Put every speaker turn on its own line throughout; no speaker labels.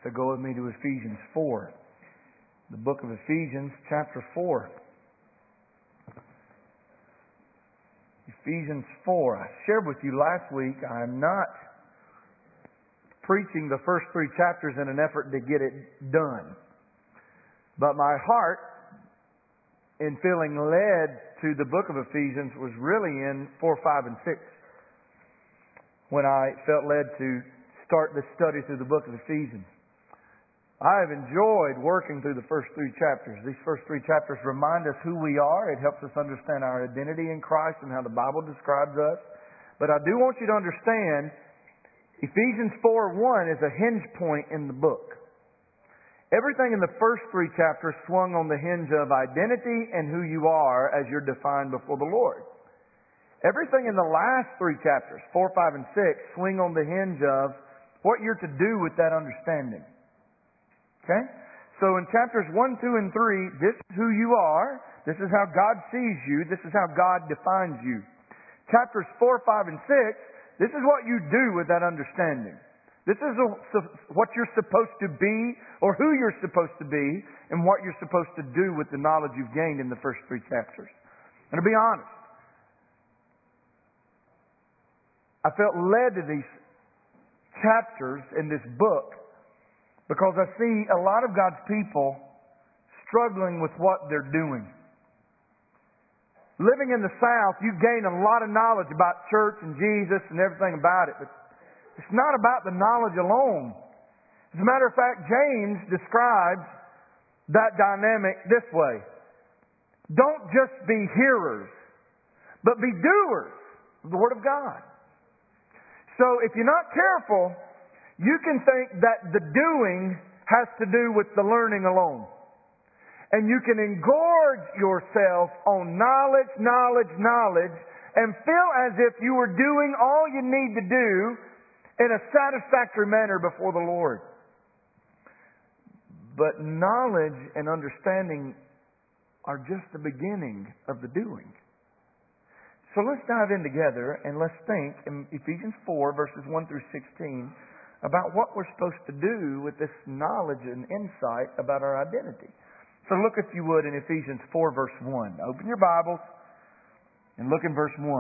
So go with me to Ephesians 4. The book of Ephesians, chapter 4. Ephesians 4. I shared with you last week, I am not preaching the first 3 chapters in an effort to get it done. But my heart, in feeling led to the book of Ephesians, was really in 4, 5, and 6. When I felt led to start this study through the book of Ephesians. I have enjoyed working through the first 3 chapters. These first 3 chapters remind us who we are. It helps us understand our identity in Christ and how the Bible describes us. But I do want you to understand, Ephesians 4:1 is a hinge point in the book. Everything in the first 3 chapters swung on the hinge of identity and who you are as you're defined before the Lord. Everything in the last 3 chapters, 4, 5, and 6, swing on the hinge of what you're to do with that understanding. Okay? So in chapters 1, 2, and 3, this is who you are. This is how God sees you. This is how God defines you. Chapters 4, 5, and 6, this is what you do with that understanding. This is what you're supposed to be, or who you're supposed to be, and what you're supposed to do with the knowledge you've gained in the first 3 chapters. And to be honest, I felt led to these chapters in this book because I see a lot of God's people struggling with what they're doing. Living in the South, you gain a lot of knowledge about church and Jesus and everything about it, but it's not about the knowledge alone. As a matter of fact, James describes that dynamic this way. Don't just be hearers, but be doers of the Word of God. So if you're not careful, you can think that the doing has to do with the learning alone. And you can engorge yourself on knowledge, and feel as if you were doing all you need to do in a satisfactory manner before the Lord. But knowledge and understanding are just the beginning of the doing. So let's dive in together and let's think in Ephesians 4 verses 1 through 16 about what we're supposed to do with this knowledge and insight about our identity. So look, if you would, in Ephesians 4 verse 1. Open your Bibles and look in verse 1.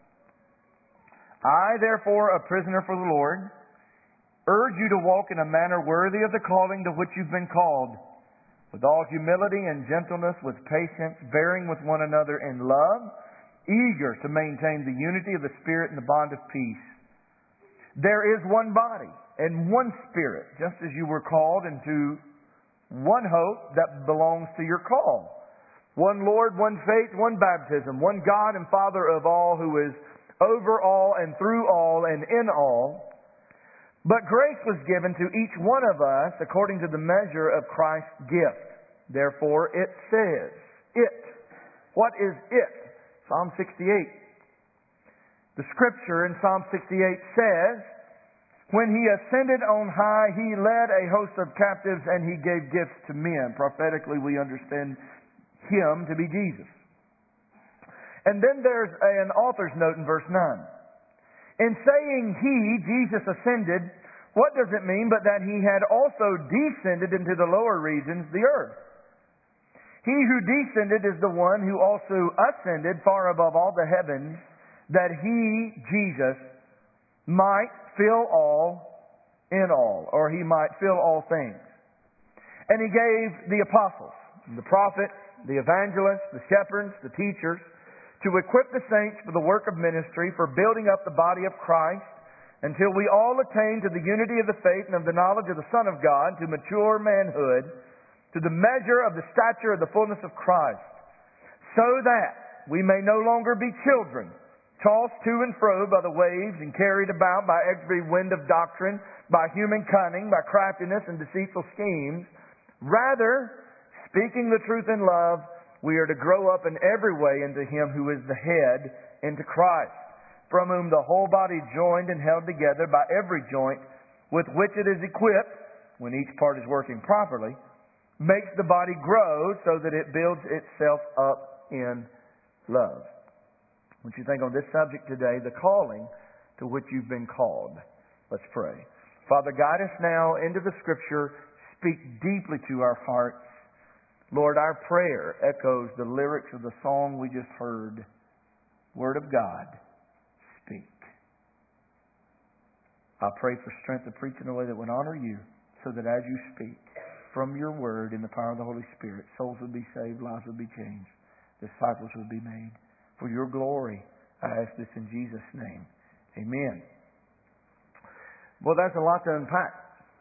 I, therefore, a prisoner for the Lord, urge you to walk in a manner worthy of the calling to which you've been called, with all humility and gentleness, with patience, bearing with one another in love, eager to maintain the unity of the Spirit in the bond of peace. There is one body and one Spirit, just as you were called into one hope that belongs to your call. One Lord, one faith, one baptism, one God and Father of all, who is over all and through all and in all. But grace was given to each one of us according to the measure of Christ's gift. Therefore it says, it. What is it? Psalm 68. The scripture in Psalm 68 says, when He ascended on high, He led a host of captives and He gave gifts to men. Prophetically, we understand Him to be Jesus. And then there's an author's note in verse 9. In saying He, Jesus, ascended, what does it mean but that He had also descended into the lower regions, the earth? He who descended is the one who also ascended far above all the heavens, that He, Jesus, might fill all in all, or He might fill all things. And He gave the apostles, the prophets, the evangelists, the shepherds, the teachers, to equip the saints for the work of ministry, for building up the body of Christ, until we all attain to the unity of the faith and of the knowledge of the Son of God, to mature manhood, to the measure of the stature of the fullness of Christ, so that we may no longer be children, tossed to and fro by the waves and carried about by every wind of doctrine, by human cunning, by craftiness and deceitful schemes. Rather, speaking the truth in love, we are to grow up in every way into Him who is the head, into Christ, from whom the whole body joined and held together by every joint with which it is equipped, when each part is working properly, makes the body grow so that it builds itself up in love. What you think on this subject today, the calling to which you've been called. Let's pray. Father, guide us now into the Scripture. Speak deeply to our hearts. Lord, our prayer echoes the lyrics of the song we just heard. Word of God, speak. I pray for strength to preach in a way that would honor you, so that as you speak from your word in the power of the Holy Spirit, souls would be saved, lives would be changed, disciples would be made. For your glory, I ask this in Jesus' name. Amen. Well, that's a lot to unpack.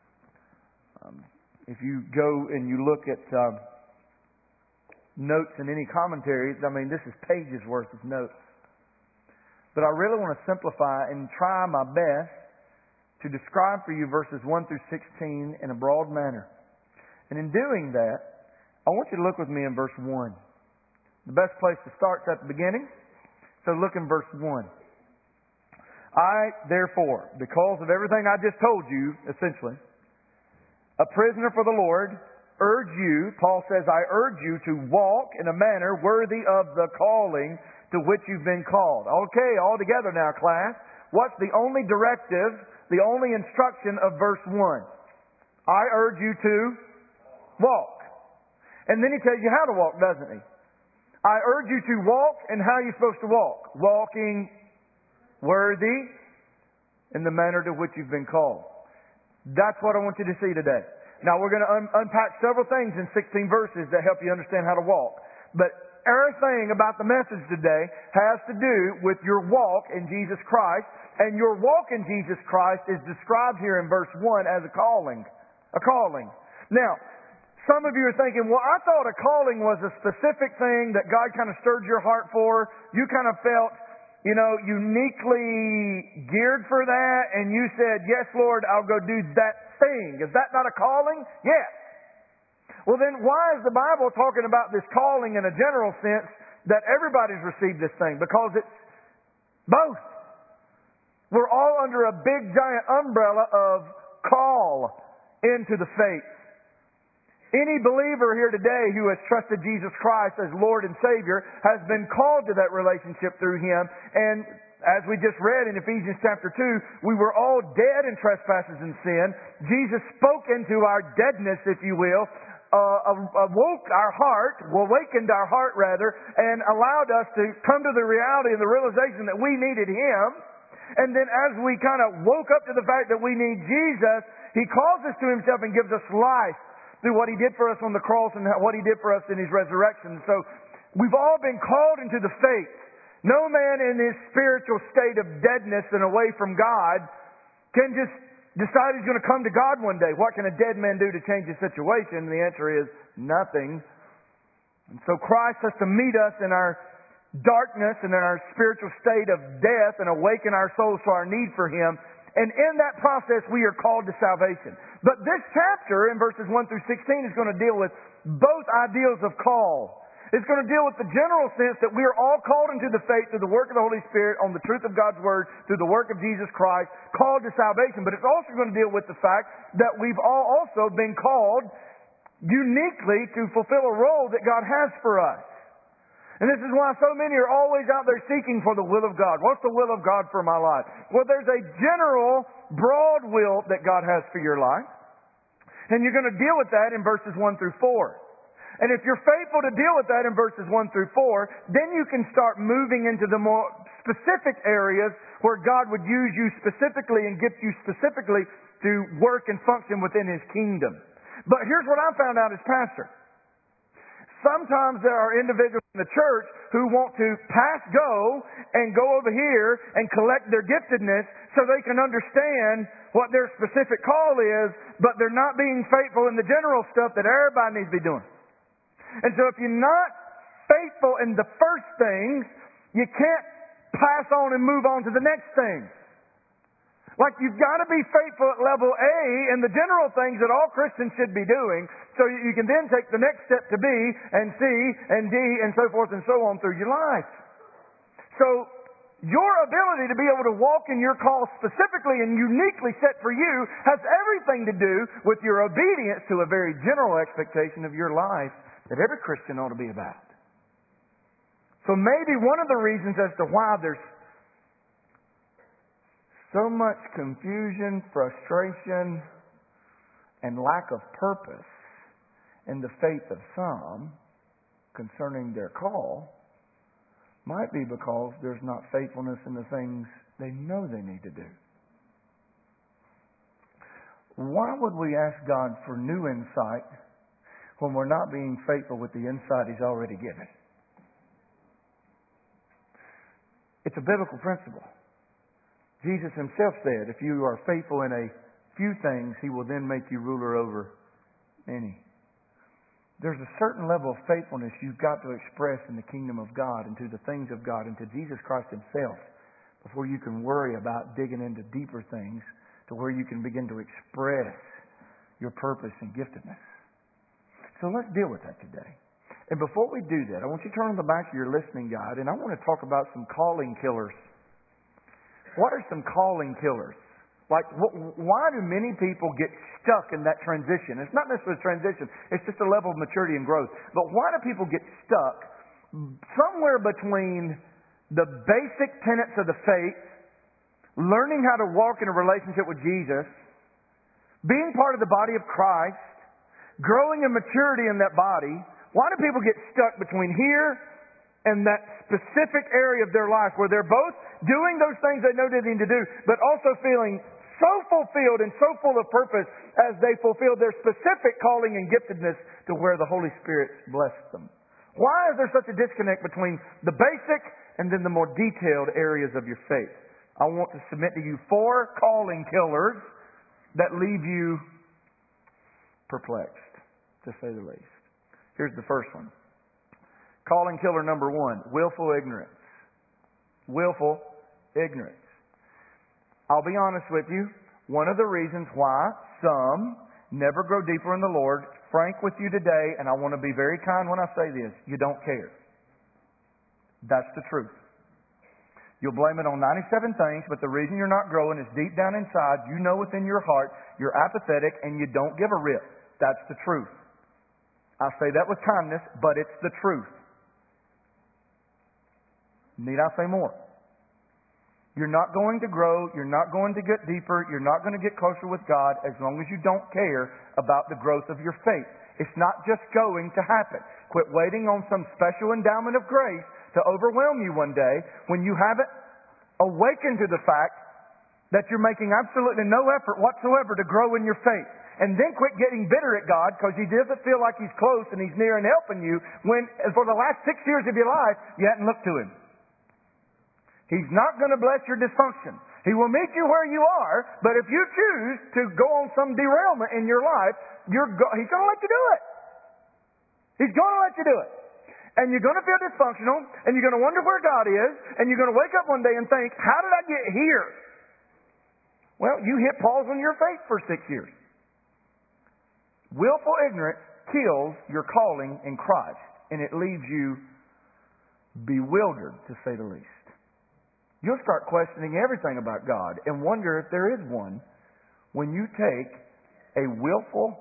If you go and you look at notes in any commentaries, I mean, this is pages worth of notes. But I really want to simplify and try my best to describe for you verses 1 through 16 in a broad manner. And in doing that, I want you to look with me in verse 1. The best place to start is at the beginning. So look in verse 1. I, therefore, because of everything I just told you, essentially, a prisoner for the Lord, urge you, Paul says, I urge you to walk in a manner worthy of the calling to which you've been called. Okay, all together now, class. What's the only directive, the only instruction of verse 1? I urge you to walk. And then he tells you how to walk, doesn't he? I urge you to walk, and how are you supposed to walk? Walking worthy in the manner to which you've been called. That's what I want you to see today. Now we're going to unpack several things in 16 verses that help you understand how to walk. But everything about the message today has to do with your walk in Jesus Christ. And your walk in Jesus Christ is described here in verse 1 as a calling. A calling. Now, some of you are thinking, well, I thought a calling was a specific thing that God kind of stirred your heart for. You kind of felt, uniquely geared for that, and you said, yes, Lord, I'll go do that thing. Is that not a calling? Yes. Well, then why is the Bible talking about this calling in a general sense that everybody's received this thing? Because it's both. We're all under a big, giant umbrella of call into the faith. Any believer here today who has trusted Jesus Christ as Lord and Savior has been called to that relationship through Him. And as we just read in Ephesians chapter 2, we were all dead in trespasses and sin. Jesus spoke into our deadness, if you will, awakened our heart, and allowed us to come to the reality and the realization that we needed Him. And then as we kind of woke up to the fact that we need Jesus, He calls us to Himself and gives us life through what He did for us on the cross and what He did for us in His resurrection. So we've all been called into the faith. No man in his spiritual state of deadness and away from God can just decide he's going to come to God one day. What can a dead man do to change his situation? And the answer is nothing. And so Christ has to meet us in our darkness and in our spiritual state of death and awaken our souls to our need for Him. And in that process, we are called to salvation. But this chapter, in verses 1 through 16, is going to deal with both ideals of call. It's going to deal with the general sense that we are all called into the faith through the work of the Holy Spirit on the truth of God's Word, through the work of Jesus Christ, called to salvation. But it's also going to deal with the fact that we've all also been called uniquely to fulfill a role that God has for us. And this is why so many are always out there seeking for the will of God. What's the will of God for my life? Well, there's a general, broad will that God has for your life. And you're going to deal with that in verses 1 through 4. And if you're faithful to deal with that in verses 1 through 4, then you can start moving into the more specific areas where God would use you specifically and gift you specifically to work and function within His kingdom. But here's what I found out as pastor. Sometimes there are individuals in the church who want to pass go and go over here and collect their giftedness so they can understand what their specific call is, but they're not being faithful in the general stuff that everybody needs to be doing. And so if you're not faithful in the first things, you can't pass on and move on to the next thing. Like you've got to be faithful at level A in the general things that all Christians should be doing, so you can then take the next step to B and C and D and so forth and so on through your life. So your ability to be able to walk in your call specifically and uniquely set for you has everything to do with your obedience to a very general expectation of your life that every Christian ought to be about. So maybe one of the reasons as to why there's So much confusion, frustration, and lack of purpose in the faith of some concerning their call might be because there's not faithfulness in the things they know they need to do. Why would we ask God for new insight when we're not being faithful with the insight He's already given? It's a biblical principle. Jesus Himself said, if you are faithful in a few things, He will then make you ruler over many. There's a certain level of faithfulness you've got to express in the kingdom of God and to the things of God and to Jesus Christ Himself before you can worry about digging into deeper things to where you can begin to express your purpose and giftedness. So let's deal with that today. And before we do that, I want you to turn on the back of your listening guide, and I want to talk about some calling killers. What are some calling killers? Like, why do many people get stuck in that transition? It's not necessarily a transition. It's just a level of maturity and growth. But why do people get stuck somewhere between the basic tenets of the faith, learning how to walk in a relationship with Jesus, being part of the body of Christ, growing in maturity in that body? Why do people get stuck between here and that specific area of their life where they're both doing those things they know they need to do, but also feeling so fulfilled and so full of purpose as they fulfill their specific calling and giftedness to where the Holy Spirit blessed them? Why is there such a disconnect between the basic and then the more detailed areas of your faith? I want to submit to you 4 calling killers that leave you perplexed, to say the least. Here's the first one. Calling killer number 1, willful ignorance. Willful ignorance. I'll be honest with you. One of the reasons why some never grow deeper in the Lord, frank with you today, and I want to be very kind when I say this, you don't care. That's the truth. You'll blame it on 97 things, but the reason you're not growing is deep down inside, you know within your heart, you're apathetic and you don't give a rip. That's the truth. I say that with kindness, but it's the truth. Need I say more? You're not going to grow, you're not going to get deeper, you're not going to get closer with God as long as you don't care about the growth of your faith. It's not just going to happen. Quit waiting on some special endowment of grace to overwhelm you one day when you haven't awakened to the fact that you're making absolutely no effort whatsoever to grow in your faith. And then quit getting bitter at God because He doesn't feel like He's close and He's near and helping you when for the last 6 years of your life you hadn't looked to Him. He's not going to bless your dysfunction. He will meet you where you are, but if you choose to go on some derailment in your life, He's going to let you do it. He's going to let you do it. And you're going to feel dysfunctional, and you're going to wonder where God is, and you're going to wake up one day and think, how did I get here? Well, you hit pause on your faith for 6 years. Willful ignorance kills your calling in Christ, and it leaves you bewildered, to say the least. You'll start questioning everything about God and wonder if there is one when you take a willful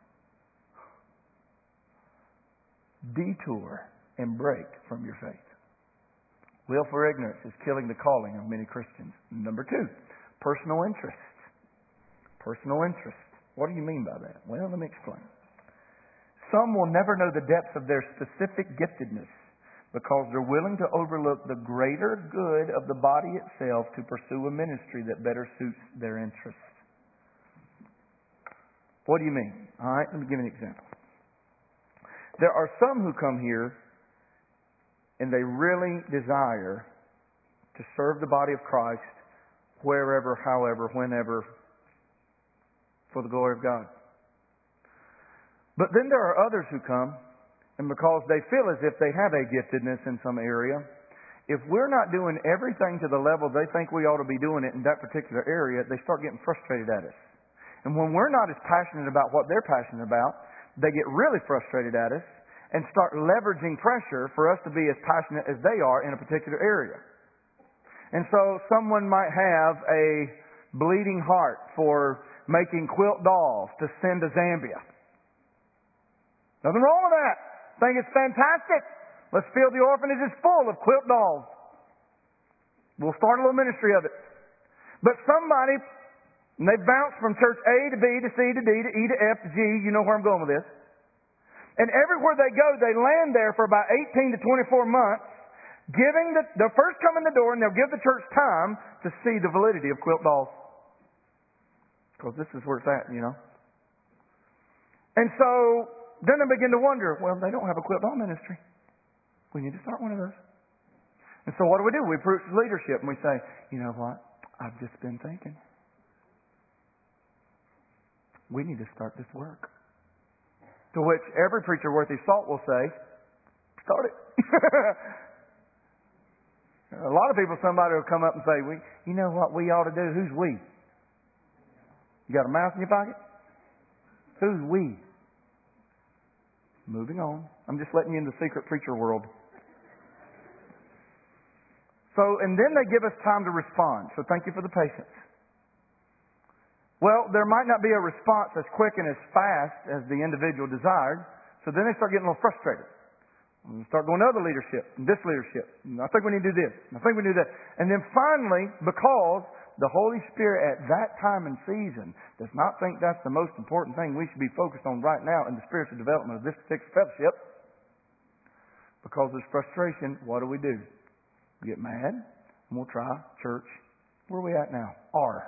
detour and break from your faith. Willful ignorance is killing the calling of many Christians. Number 2, personal interest. Personal interest. What do you mean by that? Well, let me explain. Some will never know the depths of their specific giftedness because they're willing to overlook the greater good of the body itself to pursue a ministry that better suits their interests. What do you mean? All right, let me give you an example. There are some who come here and they really desire to serve the body of Christ wherever, however, whenever, for the glory of God. But then there are others who come, and because they feel as if they have a giftedness in some area, if we're not doing everything to the level they think we ought to be doing it in that particular area, they start getting frustrated at us. And when we're not as passionate about what they're passionate about, they get really frustrated at us and start leveraging pressure for us to be as passionate as they are in a particular area. And so someone might have a bleeding heart for making quilt dolls to send to Zambia. Nothing wrong with that. I think it's fantastic. Let's fill the orphanages full of quilt dolls. We'll start a little ministry of it. But somebody, and they bounce from church A to B to C to D to E to F to G, you know where I'm going with this. And everywhere they go, they land there for about 18 to 24 months, they'll first come in the door and they'll give the church time to see the validity of quilt dolls. Because this is where it's at, you know. And so then they begin to wonder, well, they don't have a quilt doll ministry. We need to start one of those. And so what do? We approach the leadership and we say, you know what? I've just been thinking. We need to start this work. To which every preacher worth his salt will say, start it. A lot of people, somebody will come up and say, you know what we ought to do? Who's we? You got a mouse in your pocket? Who's we? Moving on. I'm just letting you in the secret preacher world. And then they give us time to respond. So thank you for the patience. Well, there might not be a response as quick and as fast as the individual desired. So then they start getting a little frustrated. And start going to other leadership, and this leadership. And I think we need to do this. And I think we need to do that. And then finally, because the Holy Spirit at that time and season does not think that's the most important thing we should be focused on right now in the spiritual development of this particular fellowship, because there's frustration, what do? We get mad, and we'll try church. Where are we at now? R.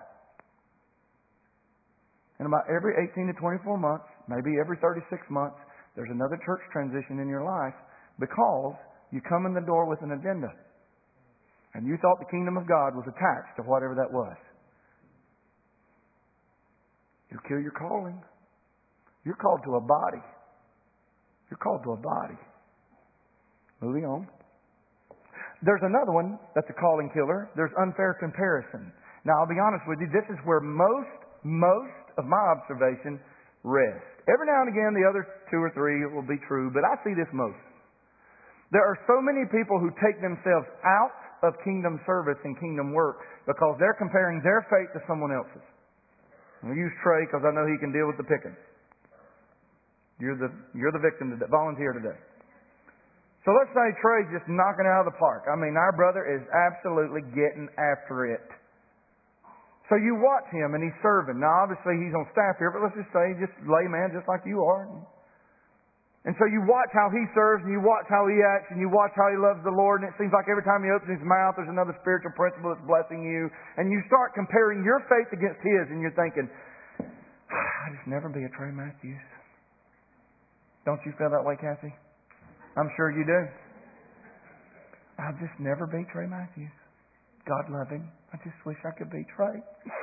And about every 18 to 24 months, maybe every 36 months, there's another church transition in your life because you come in the door with an agenda. And you thought the kingdom of God was attached to whatever that was. You'll kill your calling. You're called to a body. You're called to a body. Moving on. There's another one that's a calling killer. There's unfair comparison. Now, I'll be honest with you, this is where most of my observation rest. Every now and again, the other two or three will be true, but I see this most. There are so many people who take themselves out of kingdom service and kingdom work because they're comparing their faith to someone else's. I'll use Trey because I know he can deal with the picking. You're the victim today, volunteer today. So let's say Trey's just knocking it out of the park. I mean, our brother is absolutely getting after it. So you watch him and he's serving. Now, obviously, he's on staff here, but let's just say he's just a layman just like you are. And so you watch how he serves and you watch how he acts and you watch how he loves the Lord, and it seems like every time he opens his mouth, there's another spiritual principle that's blessing you. And you start comparing your faith against his, and you're thinking, I'll just never be a Trey Matthews. Don't you feel that way, Kathy? I'm sure you do. I'll just never be Trey Matthews. God love him. I just wish I could be Trey.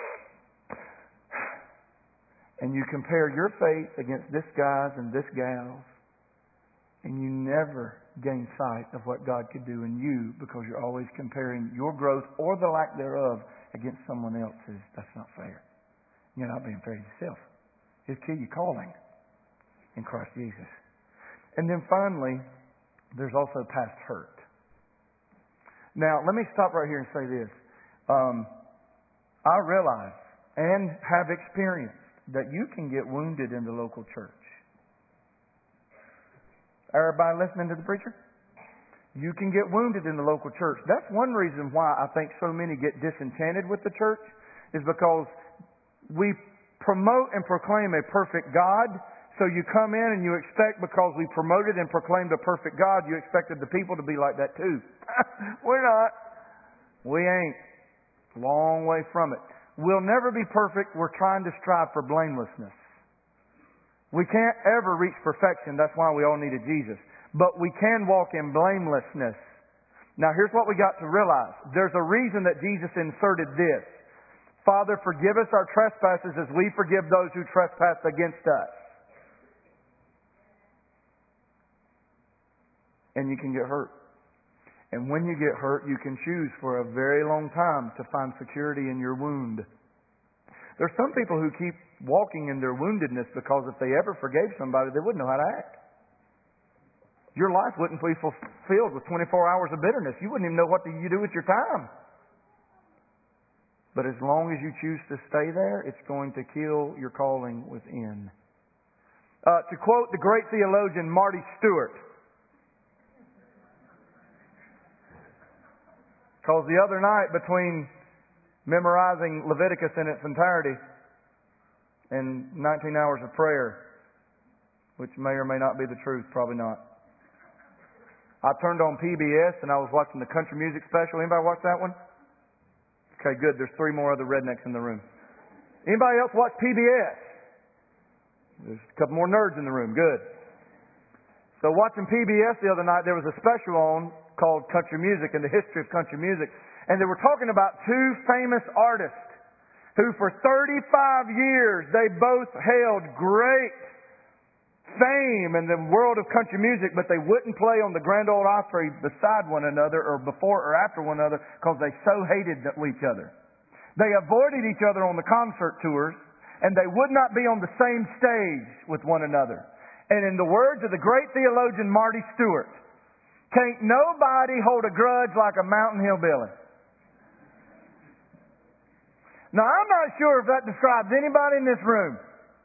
And you compare your faith against this guy's and this gal's, and you never gain sight of what God could do in you because you're always comparing your growth or the lack thereof against someone else's. That's not fair. You're not being fair to yourself. It'll kill your calling in Christ Jesus. And then finally, there's also past hurt. Now, let me stop right here and say this. I realize and have experienced that you can get wounded in the local church. Everybody listening to the preacher? You can get wounded in the local church. That's one reason why I think so many get disenchanted with the church, is because we promote and proclaim a perfect God. So you come in and you expect, because we promoted and proclaimed a perfect God, you expected the people to be like that too. We're not. We ain't. Long way from it. We'll never be perfect. We're trying to strive for blamelessness. We can't ever reach perfection. That's why we all needed Jesus. But we can walk in blamelessness. Now here's what we got to realize. There's a reason that Jesus inserted this. Father, forgive us our trespasses as we forgive those who trespass against us. And you can get hurt. And when you get hurt, you can choose for a very long time to find security in your wound. There's some people who keep walking in their woundedness because if they ever forgave somebody, they wouldn't know how to act. Your life wouldn't be fulfilled with 24 hours of bitterness. You wouldn't even know what you do with your time. But as long as you choose to stay there, it's going to kill your calling within. To quote the great theologian Marty Stewart, because the other night between memorizing Leviticus in its entirety and 19 hours of prayer, which may or may not be the truth, probably not. I turned on PBS and I was watching the country music special. Anybody watch that one? Okay, good. There's 3 more other rednecks in the room. Anybody else watch PBS? There's a couple more nerds in the room. Good. So watching PBS the other night, there was a special on called Country Music and the history of country music. And they were talking about 2 famous artists who for 35 years, they both held great fame in the world of country music, but they wouldn't play on the Grand Ole Opry beside one another or before or after one another because they so hated each other. They avoided each other on the concert tours, and they would not be on the same stage with one another. And in the words of the great theologian Marty Stewart, can't nobody hold a grudge like a mountain hillbilly. Now, I'm not sure if that describes anybody in this room.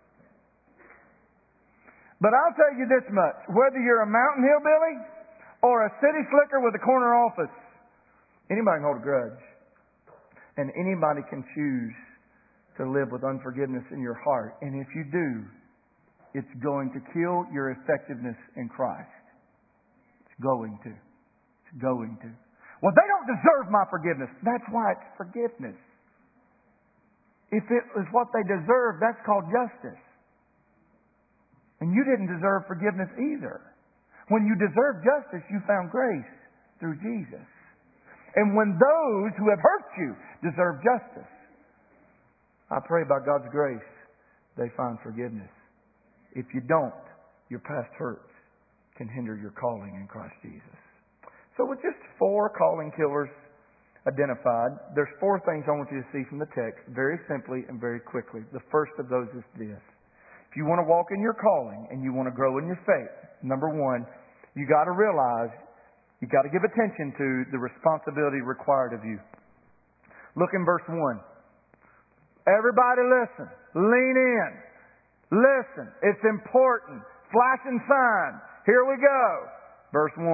But I'll tell you this much. Whether you're a mountain hillbilly or a city slicker with a corner office, anybody can hold a grudge. And anybody can choose to live with unforgiveness in your heart. And if you do, it's going to kill your effectiveness in Christ. It's going to. It's going to. Well, they don't deserve my forgiveness. That's why it's forgiveness. If it was what they deserve, that's called justice. And you didn't deserve forgiveness either. When you deserve justice, you found grace through Jesus. And when those who have hurt you deserve justice, I pray by God's grace, they find forgiveness. If you don't, your past hurts can hinder your calling in Christ Jesus. So with just 4 calling killers identified, there's 4 things I want you to see from the text, very simply and very quickly. The first of those is this. If you want to walk in your calling and you want to grow in your faith, number 1, you got to realize, you got to give attention to the responsibility required of you. Look in verse 1. Everybody listen. Lean in. Listen. It's important. Flashing sign. Here we go. Verse 1.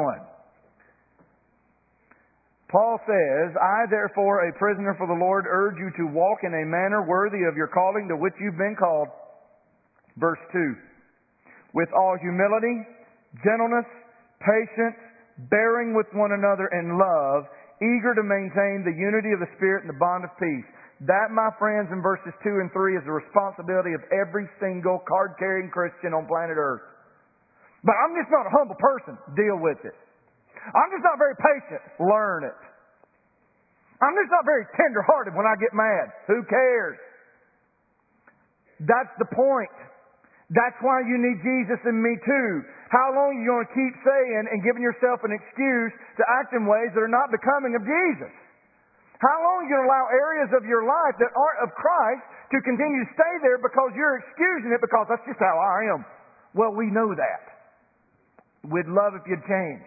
Paul says, I therefore, a prisoner for the Lord, urge you to walk in a manner worthy of your calling to which you've been called. Verse 2. With all humility, gentleness, patience, bearing with one another in love, eager to maintain the unity of the Spirit and the bond of peace. That, my friends, in verses 2 and 3 is the responsibility of every single card-carrying Christian on planet Earth. But I'm just not a humble person. Deal with it. I'm just not very patient. Learn it. I'm just not very tender-hearted when I get mad. Who cares? That's the point. That's why you need Jesus and me too. How long are you going to keep saying and giving yourself an excuse to act in ways that are not becoming of Jesus? How long are you going to allow areas of your life that aren't of Christ to continue to stay there because you're excusing it because that's just how I am? Well, we know that. We'd love if you'd change.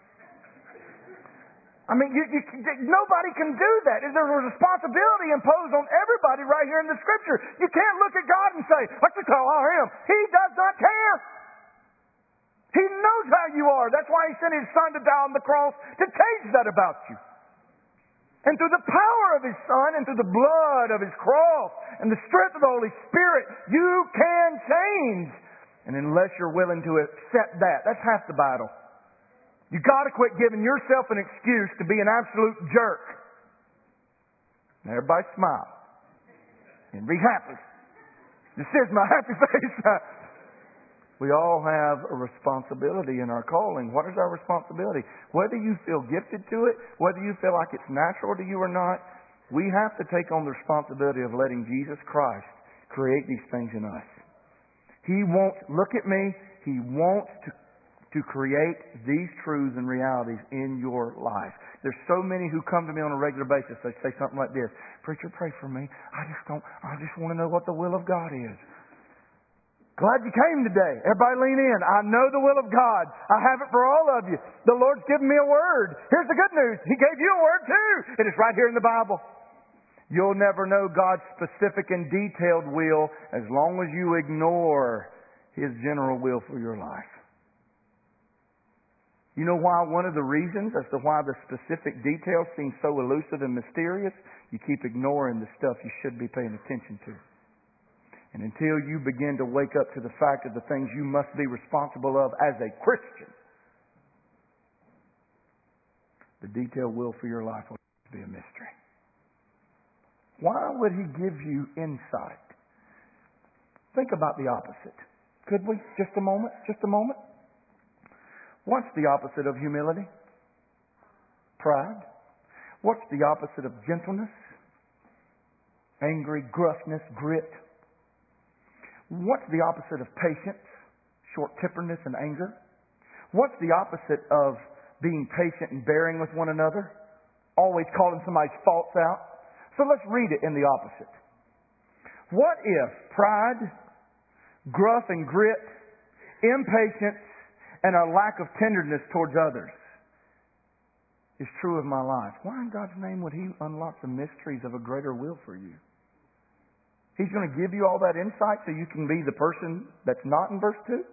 I mean, nobody can do that. There's a responsibility imposed on everybody right here in the Scripture. You can't look at God and say, that's just how I am. He does not care. He knows how you are. That's why He sent His Son to die on the cross to change that about you. And through the power of His Son and through the blood of His cross and the strength of the Holy Spirit, you can change. And unless you're willing to accept that, that's half the battle. You got to quit giving yourself an excuse to be an absolute jerk. Now everybody smile and be happy. This is my happy face. We all have a responsibility in our calling. What is our responsibility? Whether you feel gifted to it, whether you feel like it's natural to you or not, we have to take on the responsibility of letting Jesus Christ create these things in us. He wants, look at me, He wants to create these truths and realities in your life. There's so many who come to me on a regular basis. They say something like this, preacher, pray for me. I just want to know what the will of God is. Glad you came today. Everybody lean in. I know the will of God. I have it for all of you. The Lord's given me a word. Here's the good news. He gave you a word too. It is right here in the Bible. You'll never know God's specific and detailed will as long as you ignore His general will for your life.
You know why? One of the reasons as to why the specific details seem so elusive and mysterious, you keep ignoring the stuff you should be paying attention to. And until you begin to wake up to the fact of the things you must be responsible of as a Christian, the detailed will for your life will be a mystery. Why would He give you insight? Think about the opposite. Could we? Just a moment. Just a moment. What's the opposite of humility? Pride. What's the opposite of gentleness? Angry, gruffness, grit. What's the opposite of patience? Short-temperedness and anger. What's the opposite of being patient and bearing with one another? Always calling somebody's faults out. So let's read it in the opposite. What if pride, gruff and grit, impatience, and a lack of tenderness towards others is true of my life? Why in God's name would He unlock the mysteries of a greater will for you? He's going to give you all that insight so you can be the person that's not in verse 2?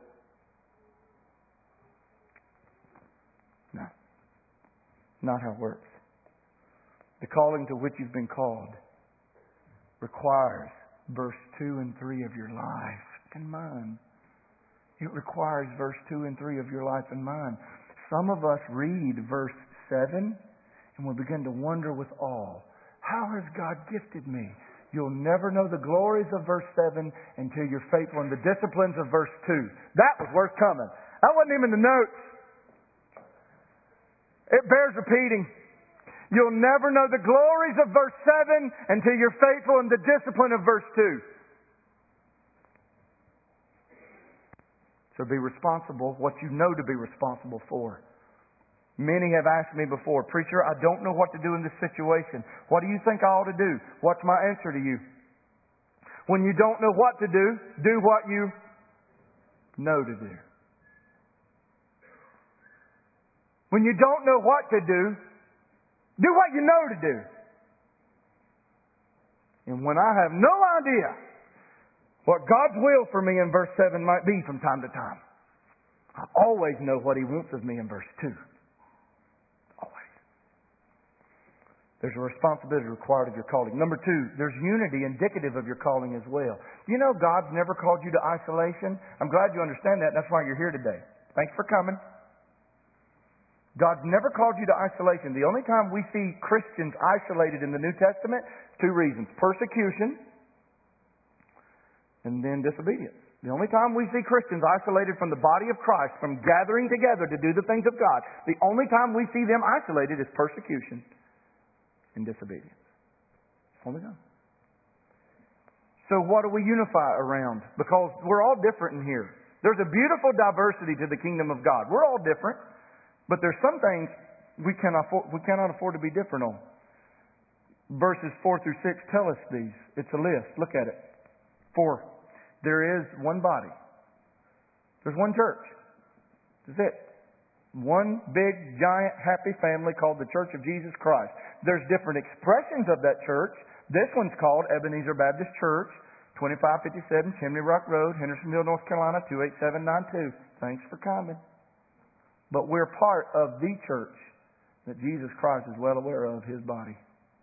No. Not how it works. The calling to which you've been called requires verse 2 and 3 of your life and mine. It requires verse 2 and 3 of your life and mine. Some of us read verse 7 and we begin to wonder with awe, how has God gifted me? You'll never know the glories of verse 7 until you're faithful in the disciplines of verse 2. That was worth coming. That wasn't even the notes. It bears repeating. You'll never know the glories of verse 7 until you're faithful in the discipline of verse 2. So be responsible what you know to be responsible for. Many have asked me before, preacher, I don't know what to do in this situation. What do you think I ought to do? What's my answer to you? When you don't know what to do what you know to do. When you don't know what to do what you know to do. And when I have no idea what God's will for me in verse 7 might be from time to time, I always know what He wants of me in verse 2. Always. There's a responsibility required of your calling. Number 2, there's unity indicative of your calling as well. You know God's never called you to isolation. I'm glad you understand that. That's why you're here today. Thanks for coming. God's never called you to isolation. The only time we see Christians isolated in the New Testament, 2 reasons. Persecution and then disobedience. The only time we see Christians isolated from the body of Christ, from gathering together to do the things of God, the only time we see them isolated is persecution and disobedience. Only time. So what do we unify around? Because we're all different in here. There's a beautiful diversity to the kingdom of God. We're all different. But there's some things we cannot afford to be different on. Verses 4 through 6 tell us these. It's a list. Look at it. 4. There is one body. There's one church. That's it. One big, giant, happy family called the Church of Jesus Christ. There's different expressions of that church. This one's called Ebenezer Baptist Church, 2557 Chimney Rock Road, Hendersonville, North Carolina, 28792. Thanks for coming. But we're part of the church that Jesus Christ is well aware of, His body.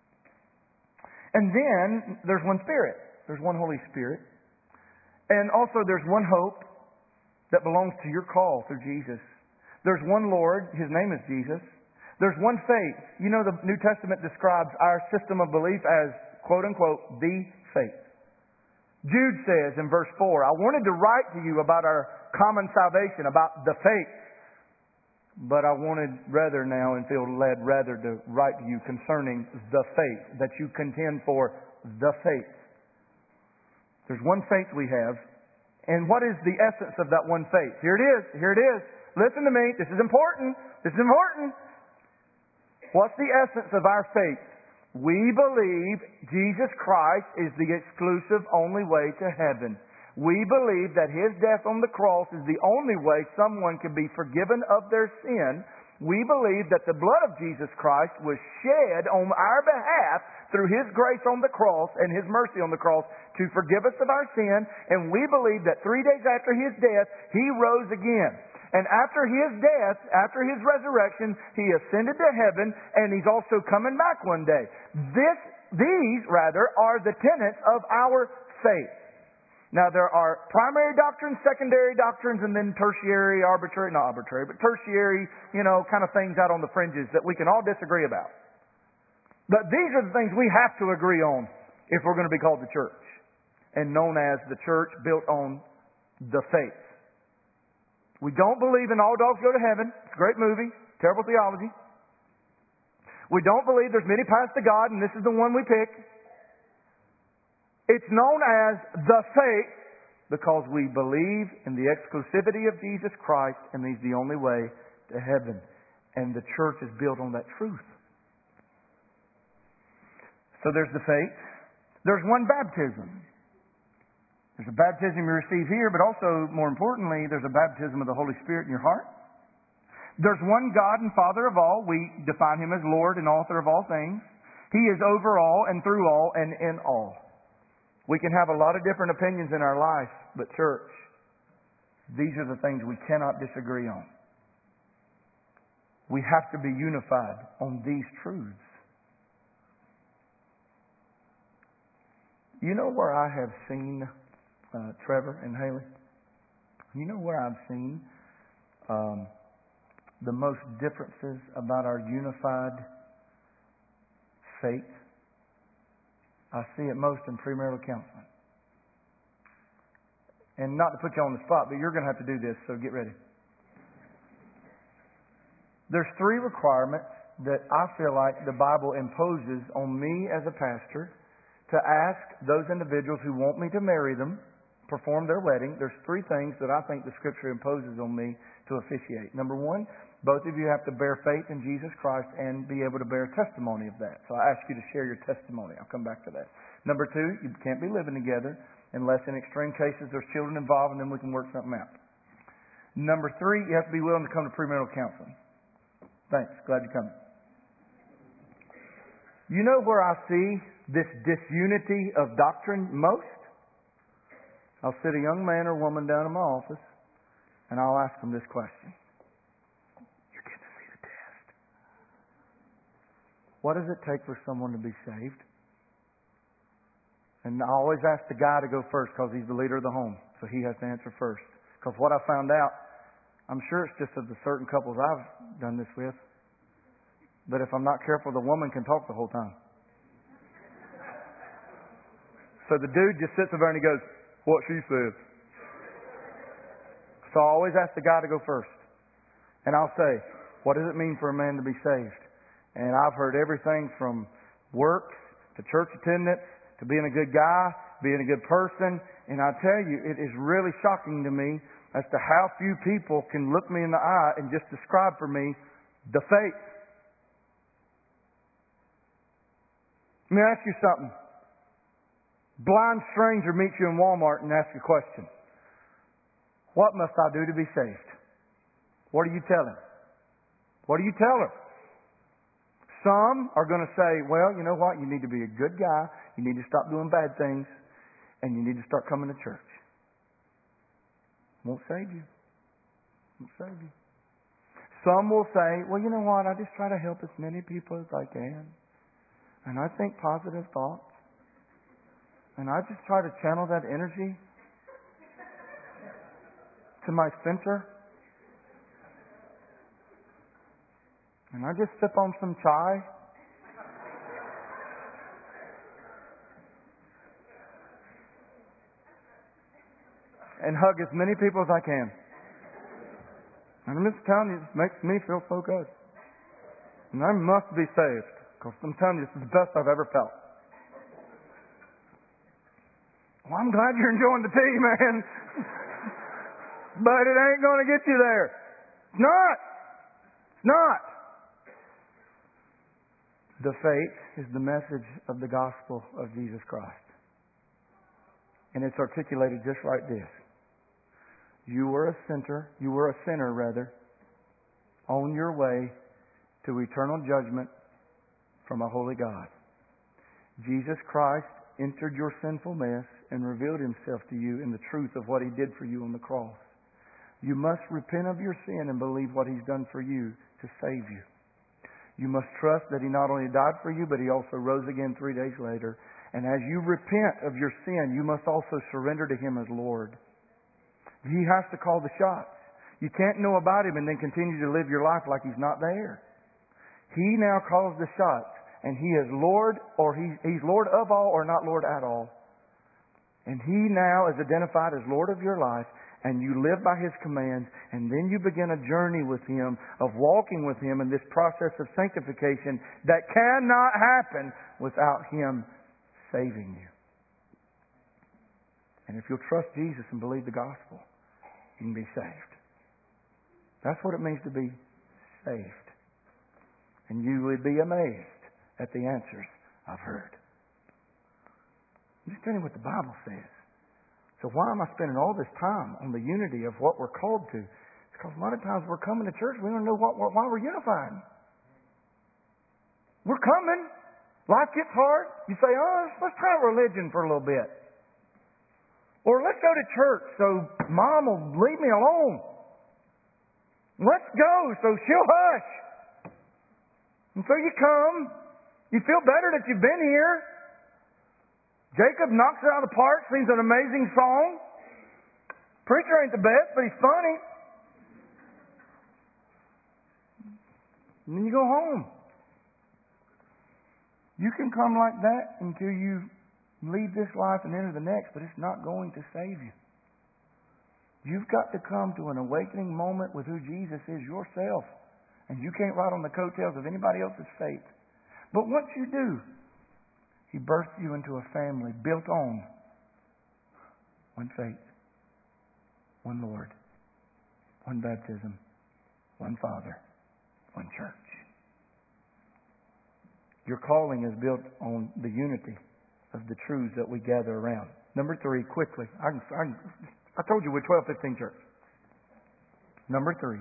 And then there's one Spirit. There's one Holy Spirit. And also there's one hope that belongs to your call through Jesus. There's one Lord. His name is Jesus. There's one faith. You know the New Testament describes our system of belief as, quote unquote, the faith. Jude says in verse 4, I wanted to write to you about our common salvation, about the faith. But I wanted rather now and feel led rather to write to you concerning the faith, that you contend for the faith. There's one faith we have. And what is the essence of that one faith? Here it is. Here it is. Listen to me. This is important. This is important. What's the essence of our faith? We believe Jesus Christ is the exclusive only way to heaven. We believe that His death on the cross is the only way someone can be forgiven of their sin. We believe that the blood of Jesus Christ was shed on our behalf through His grace on the cross and His mercy on the cross to forgive us of our sin. And we believe that 3 days after His death, He rose again. And after His death, after His resurrection, He ascended to heaven, and He's also coming back one day. These are the tenets of our faith. Now, there are primary doctrines, secondary doctrines, and then tertiary, tertiary, kind of things out on the fringes that we can all disagree about. But these are the things we have to agree on if we're going to be called the church, and known as the church built on the faith. We don't believe in all dogs go to heaven. It's a great movie. Terrible theology. We don't believe there's many paths to God, and this is the one we pick. It's known as the faith because we believe in the exclusivity of Jesus Christ, and He's the only way to heaven. And the church is built on that truth. So there's the faith. There's one baptism. There's a baptism you receive here, but also, more importantly, there's a baptism of the Holy Spirit in your heart. There's one God and Father of all. We define Him as Lord and author of all things. He is over all and through all and in all. We can have a lot of different opinions in our life, but church, these are the things we cannot disagree on. We have to be unified on these truths. You know where I have seen, Trevor and Haley? You know where I've seen the most differences about our unified faith? I see it most in premarital counseling. And not to put you on the spot, but you're going to have to do this, so get ready. There's 3 requirements that I feel like the Bible imposes on me as a pastor to ask those individuals who want me to marry them, perform their wedding. There's 3 things that I think the Scripture imposes on me to officiate. Number 1, both of you have to bear faith in Jesus Christ and be able to bear testimony of that. So I ask you to share your testimony. I'll come back to that. Number 2, you can't be living together unless in extreme cases there's children involved, and then we can work something out. Number 3, you have to be willing to come to premarital counseling. Thanks. Glad you come. You know where I see this disunity of doctrine most? I'll sit a young man or woman down in my office, and I'll ask them this question. You're getting to see the test. What does it take for someone to be saved? And I always ask the guy to go first because he's the leader of the home, so he has to answer first. Because what I found out, I'm sure it's just of the certain couples I've done this with, but if I'm not careful, the woman can talk the whole time. So the dude just sits over and he goes, what she says. So I always ask the guy to go first. And I'll say, what does it mean for a man to be saved? And I've heard everything from works to church attendance to being a good guy, being a good person. And I tell you, it is really shocking to me as to how few people can look me in the eye and just describe for me the faith. Let me ask you something. Blind stranger meets you in Walmart and asks you a question. What must I do to be saved? What do you tell him? What do you tell her? Some are going to say, well, you know what? You need to be a good guy. You need to stop doing bad things. And you need to start coming to church. Won't save you. Won't save you. Some will say, well, you know what? I just try to help as many people as I can. And I think positive thoughts. And I just try to channel that energy to my center. And I just sip on some chai. And hug as many people as I can. And I'm just telling you, it makes me feel so good. And I must be saved. Because I'm telling you, this is the best I've ever felt. Well, I'm glad you're enjoying the tea, man. But it ain't going to get you there. It's not. It's not. The faith is the message of the gospel of Jesus Christ. And it's articulated just like this. You were a sinner, on your way to eternal judgment from a holy God. Jesus Christ entered your sinful mess and revealed Himself to you in the truth of what He did for you on the cross. You must repent of your sin and believe what He's done for you to save you. You must trust that He not only died for you, but He also rose again 3 days later. And as you repent of your sin, you must also surrender to Him as Lord. He has to call the shots. You can't know about Him and then continue to live your life like He's not there. He now calls the shots. And He is Lord, or He's Lord of all or not Lord at all. And He now is identified as Lord of your life. And you live by His commands, and then you begin a journey with Him of walking with Him in this process of sanctification that cannot happen without Him saving you. And if you'll trust Jesus and believe the gospel, you can be saved. That's what it means to be saved. And you would be amazed at the answers I've heard. I'm just telling you what the Bible says. So why am I spending all this time on the unity of what we're called to? It's because a lot of times we're coming to church, we don't know why we're unified. We're coming. Life gets hard. You say, let's try religion for a little bit. Or let's go to church so Mom will leave me alone. Let's go so she'll hush. And so you come. You feel better that you've been here. Jacob knocks it out of the park, sings an amazing song. Preacher ain't the best, but he's funny. And then you go home. You can come like that until you leave this life and enter the next, but it's not going to save you. You've got to come to an awakening moment with who Jesus is yourself. And you can't ride on the coattails of anybody else's faith. But once you do, He birthed you into a family built on one faith, one Lord, one baptism, one Father, one church. Your calling is built on the unity of the truths that we gather around. Number 3, quickly. I told you we're 12:15 church. Number 3.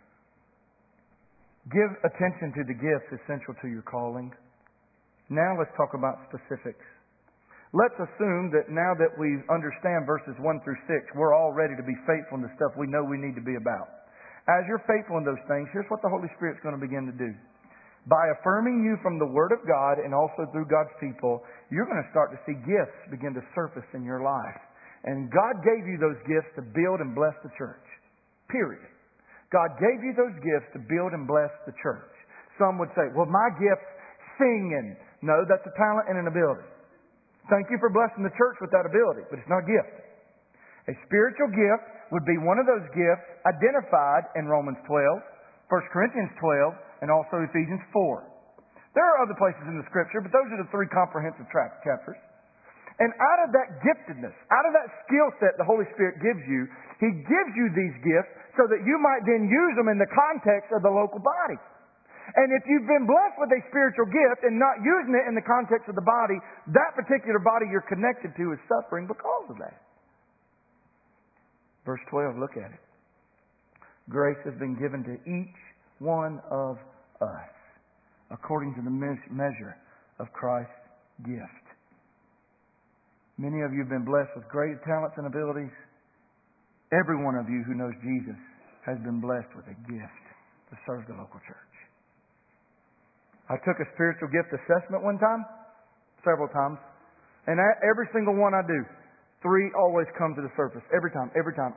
Give attention to the gifts essential to your calling. Now let's talk about specifics. Let's assume that now that we understand verses 1 through 6, we're all ready to be faithful in the stuff we know we need to be about. As you're faithful in those things, here's what the Holy Spirit's going to begin to do. By affirming you from the Word of God and also through God's people, you're going to start to see gifts begin to surface in your life. And God gave you those gifts to build and bless the church. Period. God gave you those gifts to build and bless the church. Some would say, well, my gift's singing. No, that's a talent and an ability. Thank you for blessing the church with that ability, but it's not a gift. A spiritual gift would be one of those gifts identified in Romans 12, 1 Corinthians 12, and also Ephesians 4. There are other places in the Scripture, but those are the 3 comprehensive chapters. And out of that giftedness, out of that skill set the Holy Spirit gives you, He gives you these gifts so that you might then use them in the context of the local body. And if you've been blessed with a spiritual gift and not using it in the context of the body, that particular body you're connected to is suffering because of that. Verse 12, look at it. Grace has been given to each one of us according to the measure of Christ's gift. Many of you have been blessed with great talents and abilities. Every one of you who knows Jesus has been blessed with a gift to serve the local church. I took a spiritual gift assessment one time, several times, and every single one I do, 3 always come to the surface. Every time.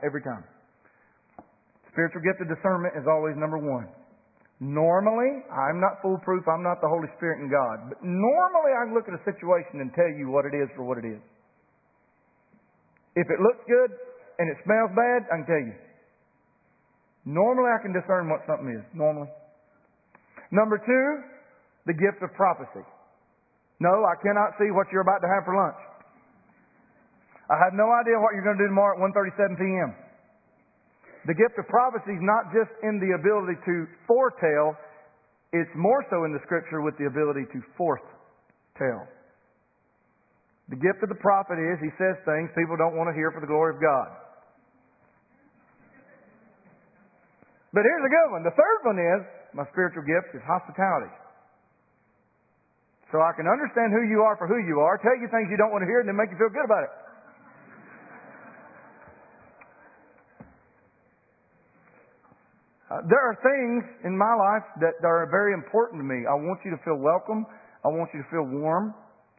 Spiritual gift of discernment is always number 1. Normally, I'm not foolproof, I'm not the Holy Spirit and God, but normally I can look at a situation and tell you what it is for what it is. If it looks good and it smells bad, I can tell you. Normally I can discern what something is. Normally. Number 2, the gift of prophecy. No, I cannot see what you're about to have for lunch. I have no idea what you're going to do tomorrow at 1:37 p.m. The gift of prophecy is not just in the ability to foretell, it's more so in the Scripture with the ability to foretell. The gift of the prophet is he says things people don't want to hear for the glory of God. But here's a good one. The third one is, my spiritual gift is hospitality. So I can understand who you are for who you are, tell you things you don't want to hear, and then make you feel good about it. There are things in my life that are very important to me. I want you to feel welcome. I want you to feel warm.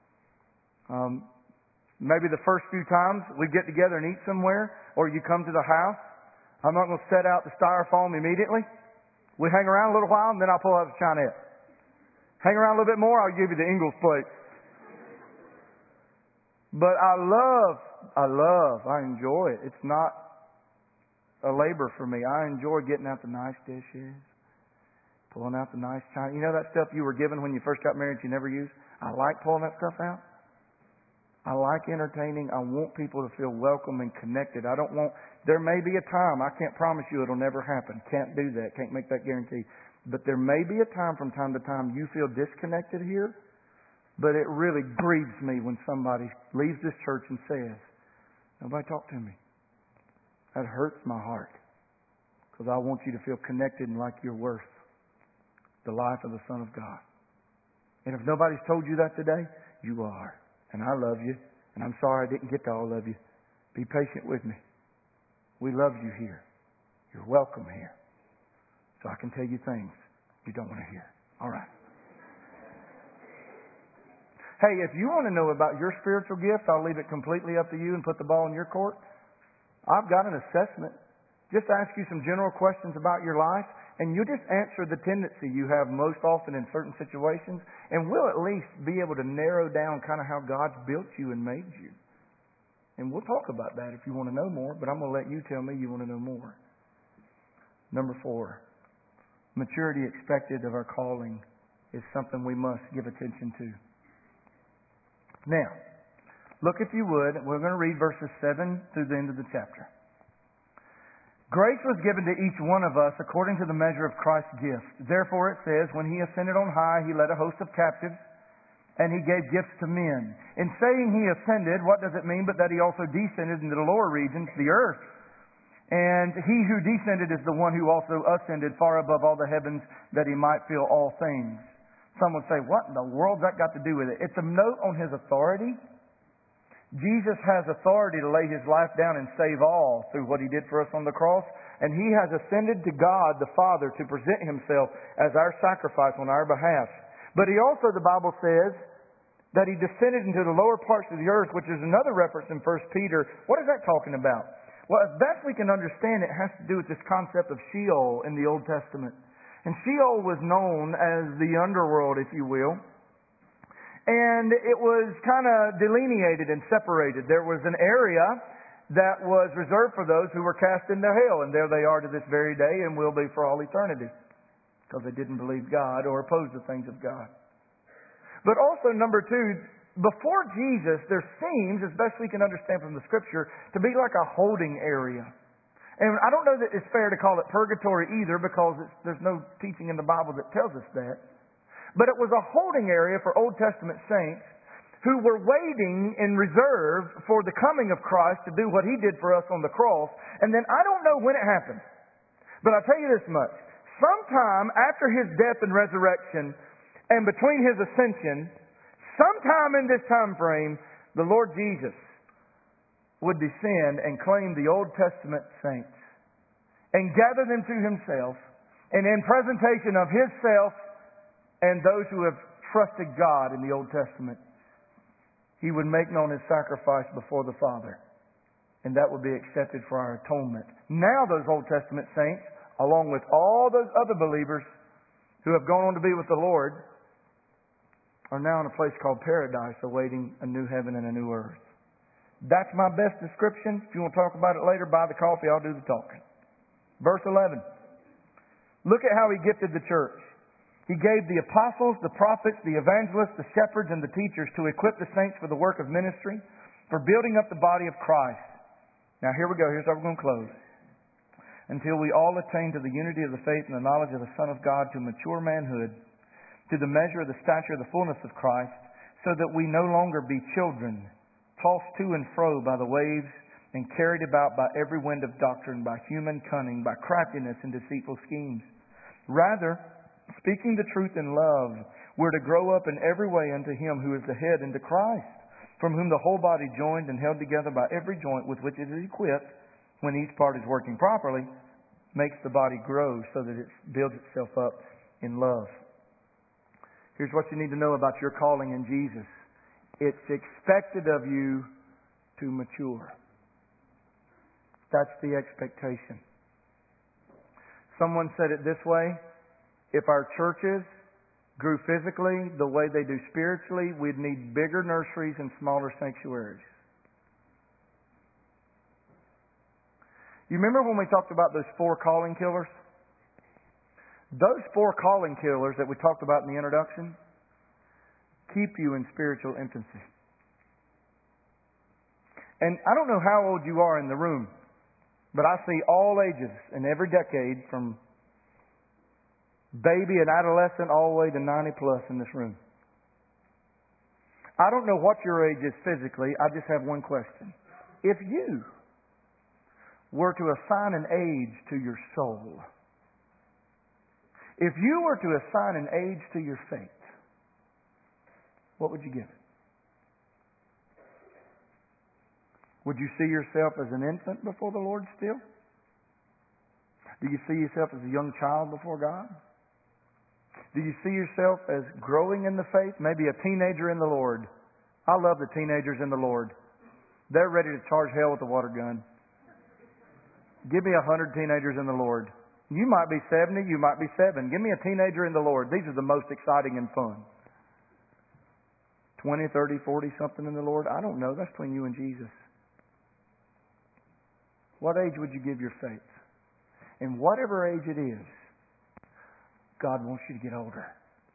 Maybe the first few times we get together and eat somewhere, or you come to the house, I'm not going to set out the styrofoam immediately. We hang around a little while, and then I'll pull out the Chinette. Hang around a little bit more, I'll give you the Ingalls plate. But I enjoy it. It's not a labor for me. I enjoy getting out the nice dishes, pulling out the nice china. You know that stuff you were given when you first got married you never used? I like pulling that stuff out. I like entertaining. I want people to feel welcome and connected. There may be a time, I can't promise you it'll never happen. Can't do that. Can't make that guarantee. But there may be a time from time to time you feel disconnected here. But it really grieves me when somebody leaves this church and says, nobody talked to me. That hurts my heart. Because I want you to feel connected and like you're worth the life of the Son of God. And if nobody's told you that today, you are. And I love you. And I'm sorry I didn't get to all of you. Be patient with me. We love you here. You're welcome here. So I can tell you things you don't want to hear. All right. Hey, if you want to know about your spiritual gift, I'll leave it completely up to you and put the ball in your court. I've got an assessment. Just ask you some general questions about your life, and you just answer the tendency you have most often in certain situations, and we'll at least be able to narrow down kind of how God's built you and made you. And we'll talk about that if you want to know more, but I'm going to let you tell me you want to know more. Number 4, maturity expected of our calling is something we must give attention to. Now, look if you would, we're going to read verses 7 through the end of the chapter. Grace was given to each one of us according to the measure of Christ's gift. Therefore it says, when He ascended on high, He led a host of captives, and He gave gifts to men. In saying He ascended, what does it mean but that He also descended into the lower regions, the earth? And He who descended is the one who also ascended far above all the heavens, that He might fill all things. Some would say, what in the world's that got to do with it? It's a note on His authority. Jesus has authority to lay His life down and save all through what He did for us on the cross. And He has ascended to God the Father to present Himself as our sacrifice on our behalf. But He also, the Bible says, that He descended into the lower parts of the earth, which is another reference in 1 Peter. What is that talking about? Well, as best we can understand, it has to do with this concept of Sheol in the Old Testament. And Sheol was known as the underworld, if you will. And it was kind of delineated and separated. There was an area that was reserved for those who were cast into hell. And there they are to this very day and will be for all eternity. Because they didn't believe God or oppose the things of God. But also, number 2, before Jesus, there seems, as best we can understand from the Scripture, to be like a holding area. And I don't know that it's fair to call it purgatory either, because there's no teaching in the Bible that tells us that. But it was a holding area for Old Testament saints who were waiting in reserve for the coming of Christ to do what He did for us on the cross. And then I don't know when it happened. But I'll tell you this much. Sometime after His death and resurrection and between His ascension, sometime in this time frame, the Lord Jesus would descend and claim the Old Testament saints and gather them to Himself, and in presentation of His self and those who have trusted God in the Old Testament, He would make known His sacrifice before the Father, and that would be accepted for our atonement. Now those Old Testament saints, along with all those other believers who have gone on to be with the Lord, are now in a place called paradise, awaiting a new heaven and a new earth. That's my best description. If you want to talk about it later, buy the coffee, I'll do the talking. Verse 11. Look at how He gifted the church. He gave the apostles, the prophets, the evangelists, the shepherds, and the teachers to equip the saints for the work of ministry, for building up the body of Christ. Now here we go. Here's how we're going to close. Until we all attain to the unity of the faith and the knowledge of the Son of God, to mature manhood, to the measure of the stature of the fullness of Christ, so that we no longer be children, tossed to and fro by the waves, and carried about by every wind of doctrine, by human cunning, by craftiness and deceitful schemes. Rather, speaking the truth in love, we're to grow up in every way unto Him who is the head, into Christ, from whom the whole body, joined and held together by every joint with which it is equipped, when each part is working properly, makes the body grow so that it builds itself up in love. Here's what you need to know about your calling in Jesus. It's expected of you to mature. That's the expectation. Someone said it this way: if our churches grew physically the way they do spiritually, we'd need bigger nurseries and smaller sanctuaries. You remember when we talked about those 4 calling killers? Those 4 calling killers that we talked about in the introduction keep you in spiritual infancy. And I don't know how old you are in the room, but I see all ages in every decade, from baby and adolescent all the way to 90 plus in this room. I don't know what your age is physically. I just have one question. If you were to assign an age to your soul, if you were to assign an age to your faith, what would you give it? Would you see yourself as an infant before the Lord still? Do you see yourself as a young child before God? Do you see yourself as growing in the faith? Maybe a teenager in the Lord. I love the teenagers in the Lord. They're ready to charge hell with a water gun. Give me 100 teenagers in the Lord. You might be 70, you might be 7. Give me a teenager in the Lord. These are the most exciting and fun. 20, 30, 40 something in the Lord. I don't know. That's between you and Jesus. What age would you give your faith? And whatever age it is, God wants you to get older.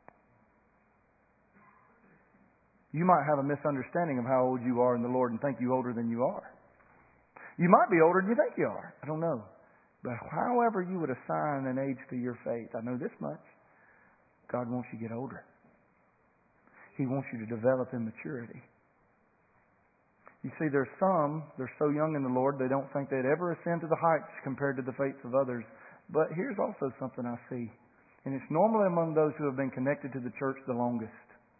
You might have a misunderstanding of how old you are in the Lord and think you're older than you are. You might be older than you think you are. I don't know. But however you would assign an age to your faith, I know this much. God wants you to get older. He wants you to develop in maturity. You see, there's some, they're so young in the Lord, they don't think they'd ever ascend to the heights compared to the faiths of others. But here's also something I see. And it's normally among those who have been connected to the church the longest.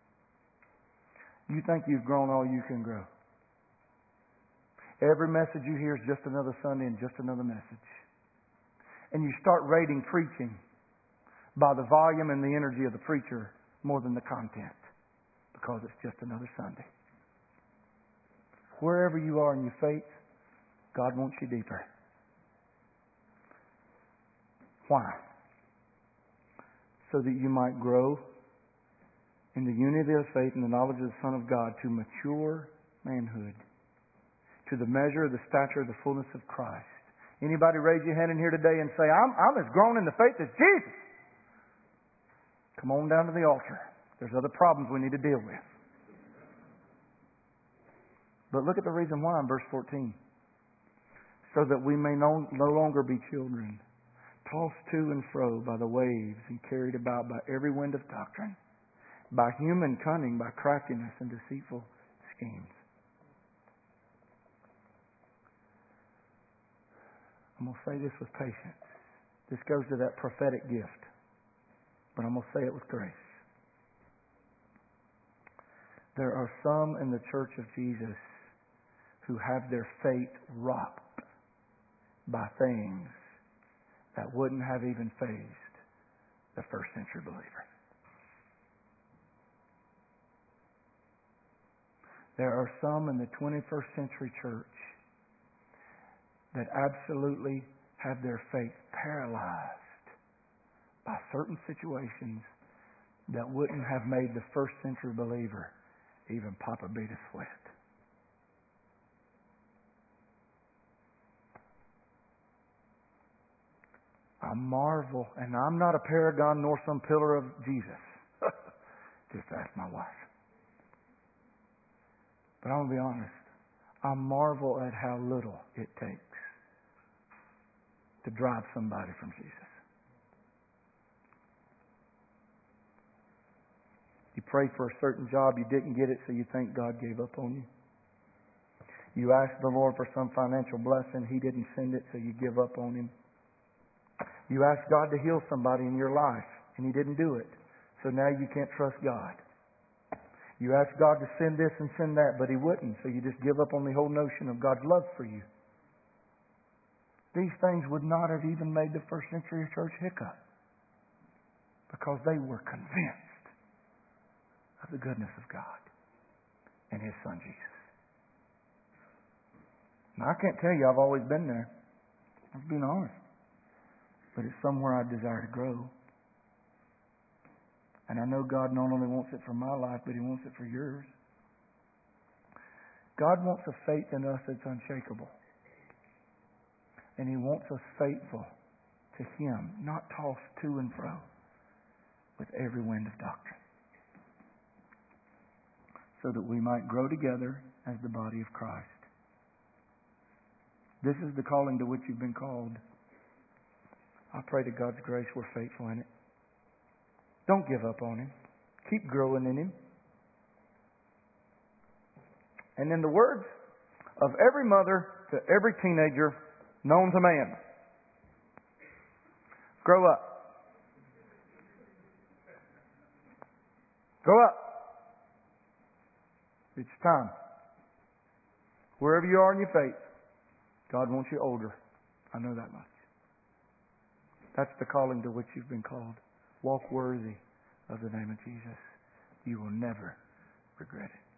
You think you've grown all you can grow. Every message you hear is just another Sunday and just another message. And you start rating preaching by the volume and the energy of the preacher more than the content, because it's just another Sunday. Wherever you are in your faith, God wants you deeper. Why? So that you might grow in the unity of faith and the knowledge of the Son of God to mature manhood, to the measure of the stature of the fullness of Christ. Anybody raise your hand in here today and say, I'm as grown in the faith as Jesus? Come on down to the altar. There's other problems we need to deal with. But look at the reason why in verse 14. So that we may no longer be children, tossed to and fro by the waves and carried about by every wind of doctrine, by human cunning, by craftiness and deceitful schemes. I'm going to say this with patience. This goes to that prophetic gift. But I'm going to say it with grace. There are some in the church of Jesus who have their faith rocked by things that wouldn't have even fazed the first century believer. There are some in the 21st century church that absolutely have their faith paralyzed by certain situations that wouldn't have made the first century believer even pop a bead of sweat. I marvel, and I'm not a paragon nor some pillar of Jesus. Just ask my wife. But I'm going to be honest. I marvel at how little it takes to drive somebody from Jesus. You pray for a certain job, you didn't get it, so you think God gave up on you. You ask the Lord for some financial blessing, He didn't send it, so you give up on Him. You ask God to heal somebody in your life, and He didn't do it, so now you can't trust God. You ask God to send this and send that, but He wouldn't, so you just give up on the whole notion of God's love for you. these things would not have even made the first century church hiccup, because they were convinced of the goodness of God and His Son Jesus. Now, I can't tell you I've always been there. I'm being honest. But it's somewhere I desire to grow. And I know God not only wants it for my life, but He wants it for yours. God wants a faith in us that's unshakable. And He wants us faithful to Him, not tossed to and fro with every wind of doctrine. So that we might grow together as the body of Christ. This is the calling to which you've been called. I pray to God's grace we're faithful in it. Don't give up on Him. Keep growing in Him. And in the words of every mother to every teenager known to man, grow up. Grow up. It's time. Wherever you are in your faith, God wants you older. I know that much. That's the calling to which you've been called. Walk worthy of the name of Jesus. You will never regret it.